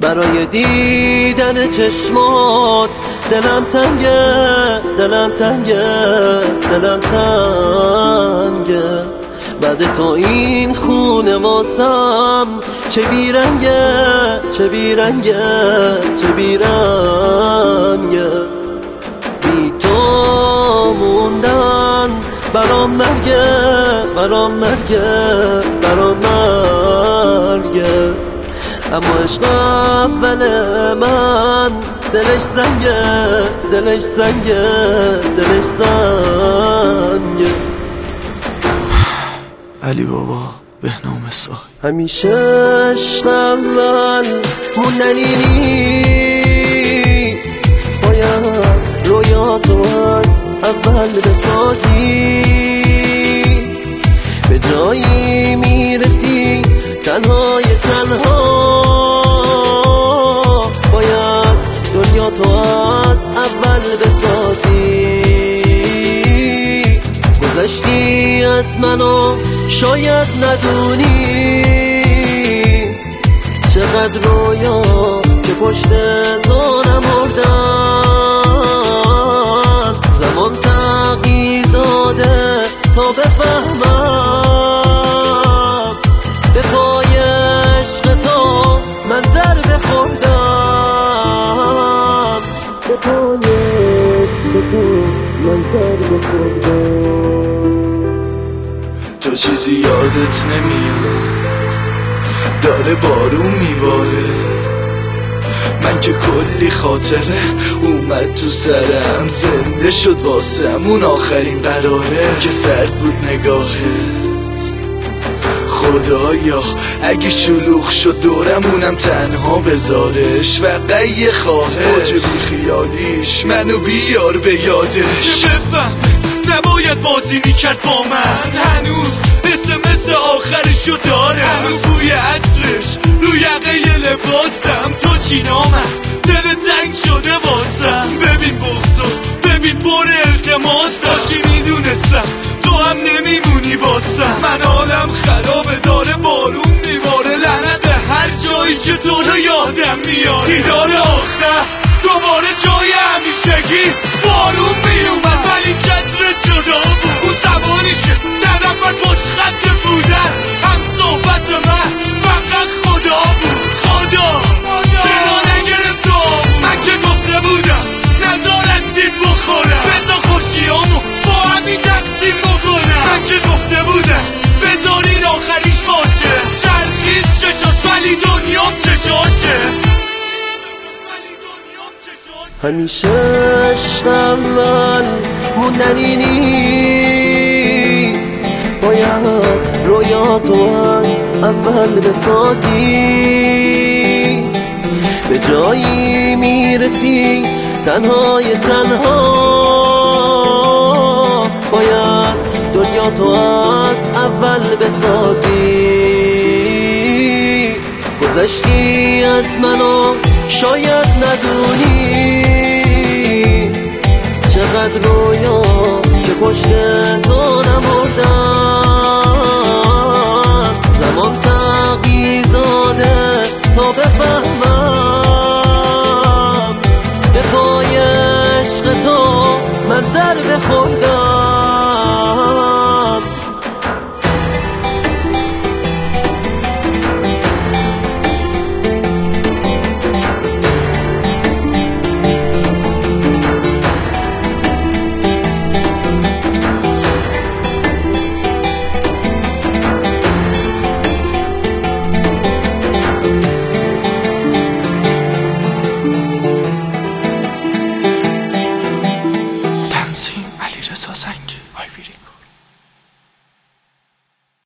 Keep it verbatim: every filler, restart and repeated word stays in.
برای دیدن چشمات دلم تنگه، دلم تنگه، دلم تنگه. بعد تو این خونه واسم چه بیرنگه، چه بیرنگه، چه بیرنگه. بی تو موندن برام مرگه، برام مرگه، برام مرگه. اما عشق اول من دلش سنگه، دلش سنگه، دلش سنگه. علی بابا بهنام سای. همیشه عشق اول موندنی نیست، باید رویاتو از اول بسازی. به جایی میرسی تنهای تنها، باید دنیا تو از اول بسازی. گذشتی از منو شاید ندونی چقدر رویا که پشت تو نمردن. زمان تغییر داده تا بفهمم به پای عشق تو من ضربه خوردم، به پای عشق تو من ضربه خوردم. تو چیزی یادت نمیاد، داره بارون میباره. من که کلی خاطره اومد تو سرم، زنده شد واسم اون آخرین قراره که سرد بود نگاهت. خدایا اگه شلوغ شد دورمونم تنها بذارش، وقعی خواهش حاج بی خیالیش منو بیار به یادش. بفهم نباید بازی میکرد با من، هنوز مثل مثل آخرشو داره. هنوز بوی عطرش رو یقه لباسم، تو چی نامم دل تنگ شده واسم. ببین بغضو ببین پر التماسم، داشتی میدونستم تو هم نمیمونی واسم. من حالم خرابه داره بارون میباره، لعنت هر جایی که تو رو یادم میاد. دیدار آخر دوباره جای همیشگی بارون میومد ولی چتر جدا بود. اون زمانی که در نفت مشخط بودن هم صحبت من فقط خدا بود. خدا چرا نگرفت آبود؟ من که گفته بودم نزار از سیب بخورم، بزا خوشیامو با همین تقسیم بکنم. من که گفته بودم بذارین آخریش باشه، چرخید چشاش ولی دنیام چشاشه. همیشه عشق اول موندنی نیست، باید رویاتو از اول بسازی. به جایی میرسی تنهای تنها، باید دنیا تو از اول بسازی. گذشتی از منو شاید ندونی چقدر رویا که پشت تو نمردن. زمان تغییر داده تا بفهمم به پای عشق تو من ضربه خوردم.